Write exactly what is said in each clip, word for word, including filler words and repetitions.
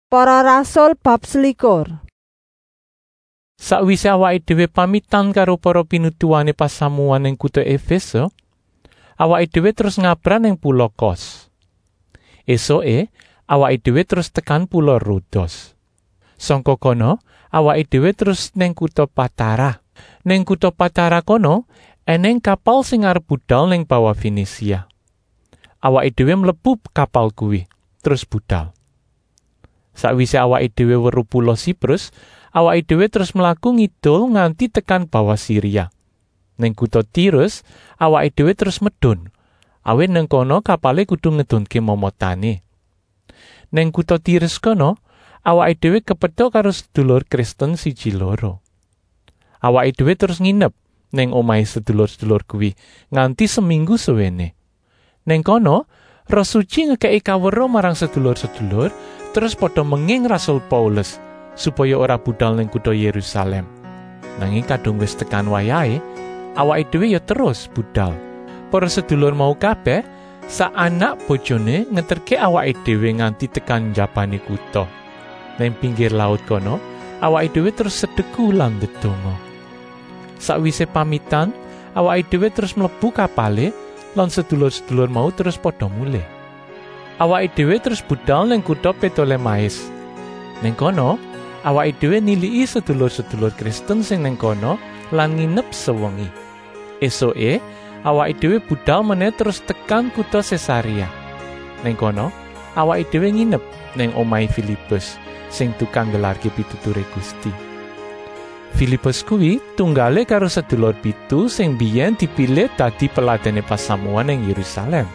Para rasul bab selikur. Sakwise awake dhewe pamitan karo para pinutuwane pasamuan ing kutha Efeso, awake dhewe terus ngabran ing pulo Kos. Esoke awake dhewe terus tekan pulo Rodos. Sangka kono awake dhewe terus ning kutha Patara. Ning kutha Patara kono eneng kapal sing arep budal ning bawah Fenisia. Awake dhewe mlebu kapal kuwi terus budal. Sakwise awake dhewe weruh pulo Siprus, awake dhewe terus mlaku ngidul nganti tekan bawah Syria. Ning kutha Tirus, awake dhewe terus medun. Awit nang kono kapale kudu ngedunke momotane. Ning kutha Tirus kono, awake dhewe kepethuk karo sedulur Kristen siji loro. Awake dhewe terus nginep ning omahe sedulur-sedulur kuwi nganti seminggu suwene. Ning kono, Roh Suci ngekeki kawero marang sedulur-sedulur, terus padha menging Rasul Paulus supaya ora budal ning kutha Yerusalem. Nanging kadung wis tekan wayahe, awake dhewe ya terus budal. Para sedulur mau kabeh sak anak bojone ngeterke awake dhewe nganti tekan njabane kutha. Ning pinggir laut kono, awake dhewe terus sedegu lan ndedonga. Sakwise pamitan, awake dhewe terus mlebu kapale lan sedulur-sedulur mau terus padha mulih. Awake dhewe terus budal ning kutha Ptolemais. Ning kono, awake dhewe niliki sedulur-sedulur Kristen sing ning kono lan nginep sewengi. Esoke, awake dhewe budal meneh terus tekan kutha Caesarea. Ning kono, awake dhewe nginep ning omahe Filipus sing tukang gelarke pituture Gusti. Filipus kuwi tunggale karo sedulur pitu sing biyen dipilih dadi peladene pasamuan ing Yerusalem.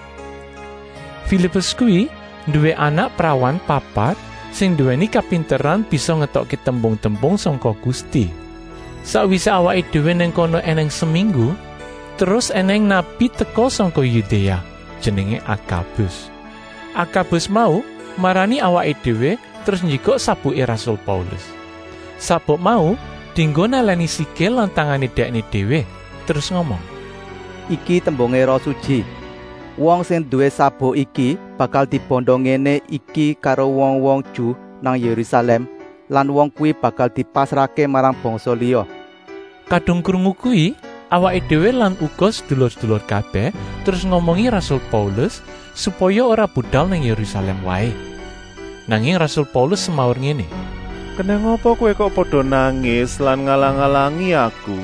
Filipus kuwi duwe anak prawan papat sing duweni kapinteran bisa ngetokke tembung-tembung saka Gusti. Sakwise awake dhewe ning kono eneng seminggu, terus eneng nabi teka saka Yudea, jenenge Agabus. Agabus mau marani awake dhewe terus njikuk sabuke Rasul Paulus. Sabuk mau dinggo naleni sikil lan tangane dekne dhewe, terus ngomong, "Iki tembunge Roh Suci. Wong sing duwe sabuk iki bakal dibondo ngene iki karo wong-wong Ju nang Yerusalem, lan wong kuwi bakal dipasrahke marang bangsa liya." Kadung krungu kuwi, awake dhewe lan uga sedulur-sedulur kabeh terus ngomongi Rasul Paulus supaya ora budal ning Yerusalem wae. Nanging Rasul Paulus semaur ngene, "Keneng apa kowe kok padha nangis lan ngalang-alangi aku?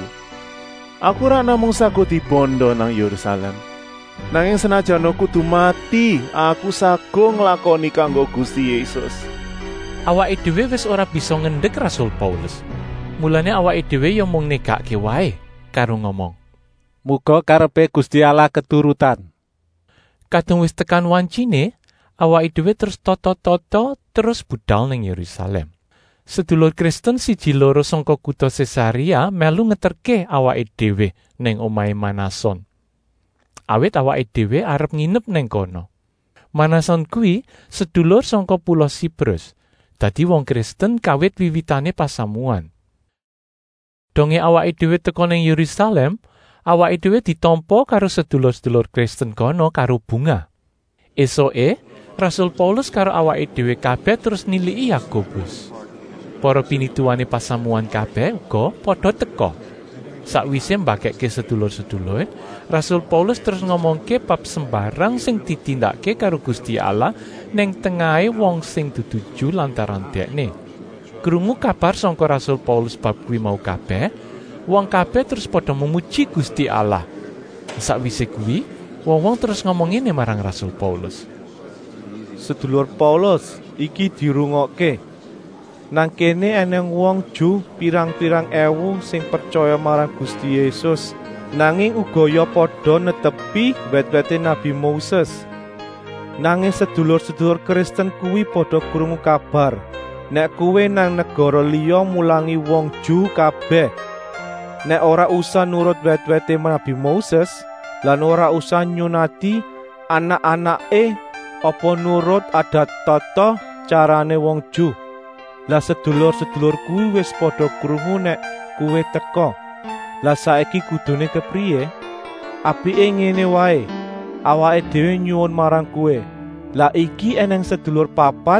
Aku ora namung sago dibondo nang Yerusalem. Nanging senajan aku kudu mati, aku sago nglakoni kanggo Gusti Yesus." Awake dhewe wis ora bisa ngendhek Rasul Paulus. Mulane awake dhewe ya mung negake wae karo ngomong, "Muga karepe Gusti Allah keturutan." Kadung wis tekan wancine, awake dhewe terus toto-toto terus budal ning Yerusalem. Sedulur Kristen siji loro saka kutha Caesarea melu ngeterke awake dhewe ning omahe Manason. Awit awake dhewe arep nginep ning kono. Manason kuwi sedulur saka pulo Siprus. Dadi wong Kristen kawit wiwitane pasamuan. Donge awake dhewe teka ning Yerusalem, awake dhewe ditampa karo sedulur-sedulur Kristen kono karo bunga. Esoke, Rasul Paulus karo awake dhewe kabeh terus niliki Yakobus. Para pinituwane pasamuan kabeh uga padha teka. Sakwise mbakekke sedulur-sedulur, Rasul Paulus terus ngomongke bab sembarang sing ditindakake karo Gusti Allah ning tengahe wong sing dudu Ju lantaran dekne. Krungu kabar saka Rasul Paulus bab kuwi mau kabeh, wong kabeh terus padha memuji Gusti Allah. Sakwise kuwi, wong-wong terus ngomong ngene marang Rasul Paulus, "Sedulur Paulus, iki dirungokke. Nang kene eneng wong Ju pirang-pirang ewu sing percaya marang Gusti Yesus, nanging uga ya padha netepi wet-wete Nabi Moses. Nanging sedulur-sedulur Kristen kuwi padha krungu kabar nek kuwe nang negara liya mulangi wong Ju kabeh. Nek ora usah nurut wet-wete Nabi Moses, lan ora usah nyunati anak-anake apa nurut adat tata carane wong Ju. Lah sedulur-sedulur kuwi wis padha krungu nek kuwe teka. Lah saiki kudune kepriye? Apike ngene wae, awake dhewe nyuwun marang kuwe. Lah iki eneng sedulur papat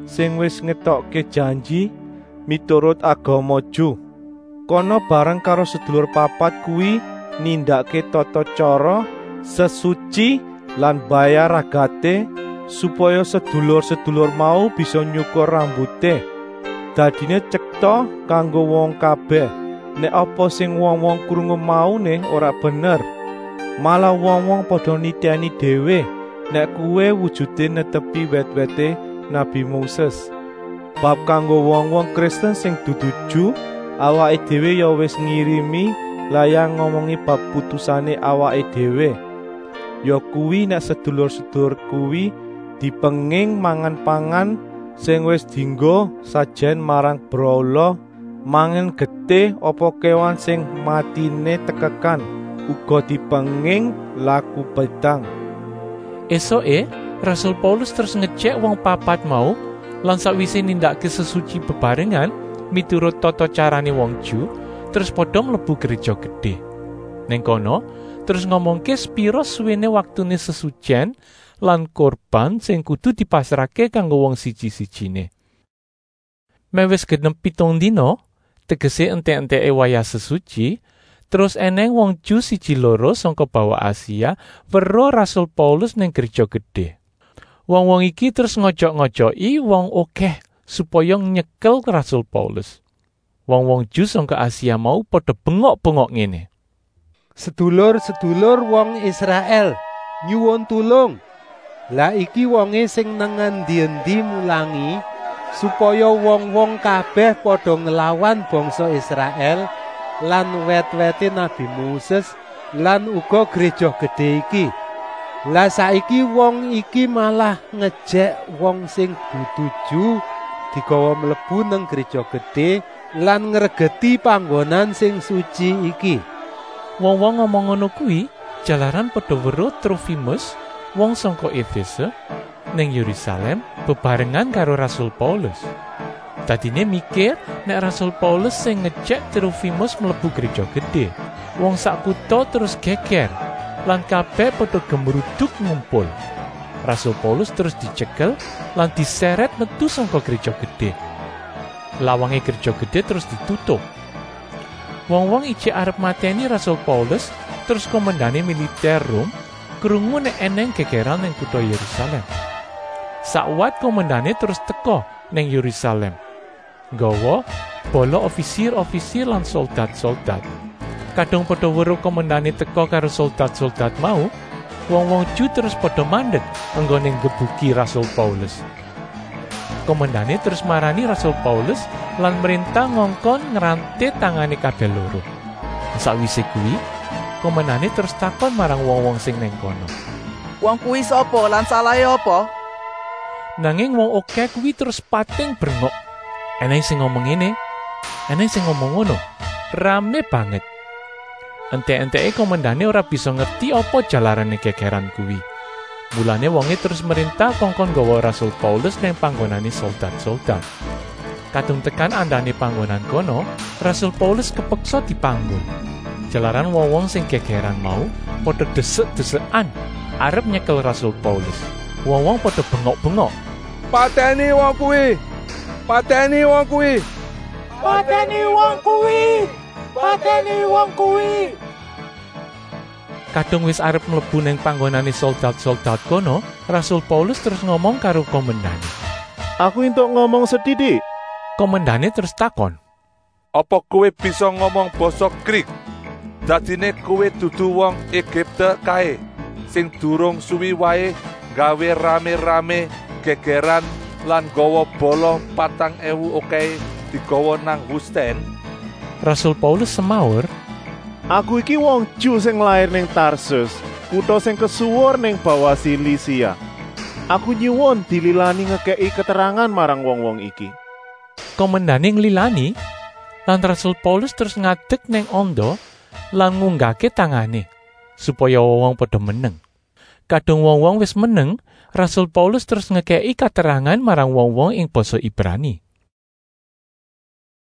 sing wis ngetokke janji miturut agama Ju. Kono bareng karo sedulur papat kuwi nindakake tata cara sesuci lan bayar ragate supaya sedulur-sedulur mau bisa nyukur rambute. Dadine cekta kanggo wong kabeh. Nek apa sing wong-wong krungu maune ora bener, malah wong-wong padha niteni dhewe nek kuwe wujude netepi wet-wete Nabi Moses. Bab kanggo wong-wong Kristen sing dudu Ju, awake dhewe ya wis ngirimi layang ngomongi bab putusane awake dhewe. Ya kuwi nek sedulur-sedulur kuwi dipenging mangan pangan sing wis dienggo sajen marang brahala, mangan getih apa kewan sing matine tekekan, uga dipenging laku bedang. Esoke Rasul Paulus terus ngecek wong papat mau lan sakwise nindakake sesuci bebarengan miturut tata carane wong Ju, terus padha mlebu gereja gedhe. Ning kono terus ngomongke sepira suwene waktune sesucian lan korban sing kudu dipasrahke kanggo wong siji-sijine. Mewis genep pitung dina, tegese entek-enteke wayah sesuci, terus eneng wong Ju siji loro saka bawah Asia weruh Rasul Paulus ning gereja gedhe. Wong-wong iki terus ngojok-ngojoki wong akeh supaya nyekel Rasul Paulus. Wong-wong Ju saka Asia mau padha bengok-bengok ngene. Sedulur-sedulur wong Israel, nyuwun tulung. Lah iki wonge sing nang endi-endi mulangi supaya wong-wong kabeh padha nglawan bangsa Israel lan wet-wete Nabi Moses lan uga gereja gedhe iki. Lah saiki wong iki malah ngejek wong sing dudu Ju digawa mlebu nang gereja gedhe lan ngregeti panggonan sing suci iki. Wong-wong ngomong ngono kuwi jalaran padha weruh Trofimus wong saka Efese ning Yerusalem bebarengan karo Rasul Paulus. Dadine mikir nek Rasul Paulus sing ngecek Trofimus mlebu gereja gedhe. Wong sak kutha terus geger lan kabeh padha gemruduk ngumpul. Rasul Paulus terus dicekel lan diseret metu saka gereja gedhe. Lawange gereja gedhe terus ditutup. Wong-wong ijek arep mateni Rasul Paulus, terus komandane militer Rom krungu nek eneng gegeran ning kutha Yerusalem. Sakwat komandane terus teka ning Yerusalem. Nggawa bala ofisir-ofisir lan soldat-soldat. Kadung padha weruh komandane teka karo soldat-soldat mau, wong-wong Ju terus padha mandeg anggone gebuki Rasul Paulus. Komandane terus marani Rasul Paulus lan merintah ngongkon ngrante tangane kabeh loro. Sakwise kuwi, komandane terus takon marang wong-wong sing ning kono. Wong kuwi sapa lan salahe apa? Nanging wong akeh kuwi terus pating brengok. Eneng sing ngomong ngene, eneng sing ngomong ngono. Rame banget. Entek-enteke komandane ora bisa ngerti apa jalarane gegeran kuwi. Mulane wonge terus merintah kongkon gawa Rasul Paulus nang panggonane soldat-soldat. Kadung tekan andane panggonan kono, Rasul Paulus kepeksa dipanggon. Jalaran wong-wong sing gegeran mau padha desek-desekan arep nyekel Rasul Paulus. Wong-wong padha bengok-bengok. Pateni wong kuwi. Pateni wong kuwi. Pateni wong kuwi. Pateni wong kuwi. Kadung wis arep mlebu ning panggonane soldat-soldat kono, Rasul Paulus terus ngomong karo komandane. Aku entuk ngomong sedidik. Komandane terus takon. Apa kowe bisa ngomong basa Grik? Dadine kowe dudu wong Egipte kae sing durung suwi wae gawe rame-rame gegeran lan gawa bala patang ewu oke digawa nang Wusten. Rasul Paulus semaur, Aku iki wong Ju sing lair ning Tarsus, kutha sing kesuwur ning bawah Silisia. Aku nyuwun dililani ngekeki keterangan marang wong-wong iki. komandane nglilani lan Rasul Paulus terus ngadeg neng ondo lan ngunggake tangane supaya wong padha meneng. Kadung wong-wong wis meneng, Rasul Paulus terus ngekeki katerangan marang wong-wong ing basa Ibrani.